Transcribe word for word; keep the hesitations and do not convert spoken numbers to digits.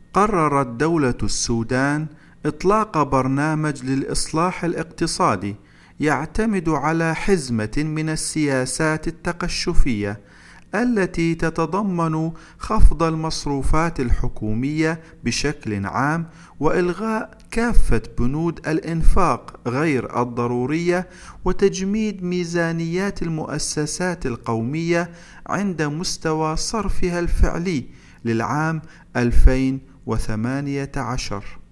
قررت دولة السودان إطلاق برنامج للإصلاح الاقتصادي يعتمد على حزمة من السياسات التقشفية التي تتضمن خفض المصروفات الحكومية بشكل عام وإلغاء كافة بنود الإنفاق غير الضرورية وتجميد ميزانيات المؤسسات القومية عند مستوى صرفها الفعلي للعام ألفين وثمانية عشر.